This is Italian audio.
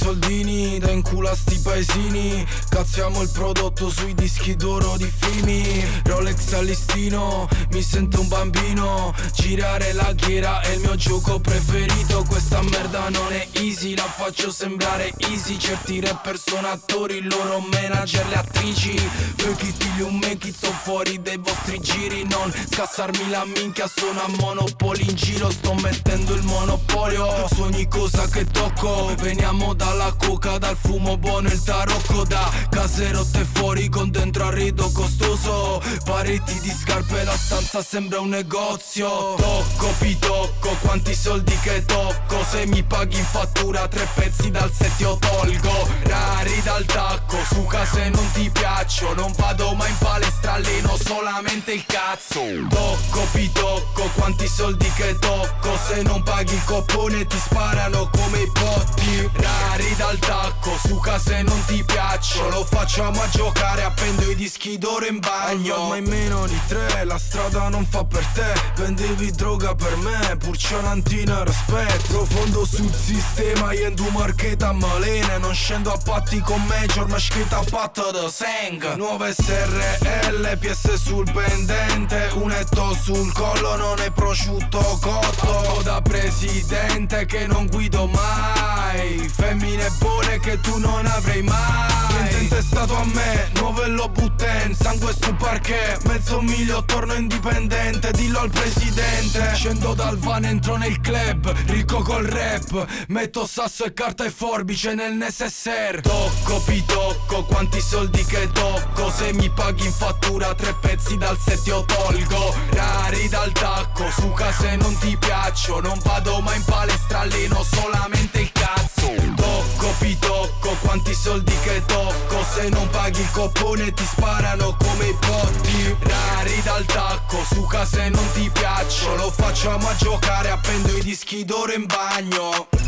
soldini da incula sti paesini. Cazziamo il prodotto sui dischi d'oro di Fimi. Rolex al listino, mi sento un bambino. Girare la ghiera è il mio gioco preferito. Questa merda non è easy, la faccio sembrare easy. Certi rapper sono attori, il loro manager le attrici. Fake it till you make it, sto fuori dai vostri giri. Non scassarmi la minchia, sono a Monopoli in giro. Sto mettendo il monopolio su ogni cosa che tocco. Veniamo dalla coca, dal fumo buono e il tarocco. Da case rotte fuori con dentro arredo costoso. Pareti di scarpe, la stanza sembra un negozio. Tocco, pitocco, quanti soldi che tocco. Se mi paghi in fattura 3 pezzi dal set io tolgo. Rari dal tacco, su case non ti piaccio. Non vado mai in palestra, alleno solamente il cazzo. Tocco, pitocco, quanti soldi che tocco. Se non paghi il coppone ti sparano come i botti. Rari dal tacco, su case non ti piaccio. Lo facciamo a giocare, appendo i dischi d'oro in bagno. Ma in meno di 3, la strada non fa per te. Vendevi droga per me, pur c'è un'antina rispetto. Profondo sul sistema, io in marchetta malene. Non scendo a patti con major, ma scritta a patto da Seng. Nuove SRL, PS sul pendente. Un etto sul collo, non è prosciutto cotto. Da presidente che non guido mai. Femmine buone che tu non avrai mai. Niente intestato a me, novello butten. Sangue sul parquet, mezzo miglio torno indipendente. Dillo al presidente. Scendo dal van, entro nel club, ricco col rap. Metto sasso e carta e forbice nel necessaire. Tocco, pitocco, quanti soldi che tocco. Se mi paghi in fattura 3 pezzi dal set io tolgo. Rari dal tacco, su case non ti piaccio. Non vado mai in palestra, alleno solamente il cazzo. Tocco, pitocco, quanti soldi che tocco. Se non paghi il coppone ti sparano come i botti. Rari dal tacco, su case non ti piaccio. Lo facciamo a giocare, appendo i dischi d'oro in bagno.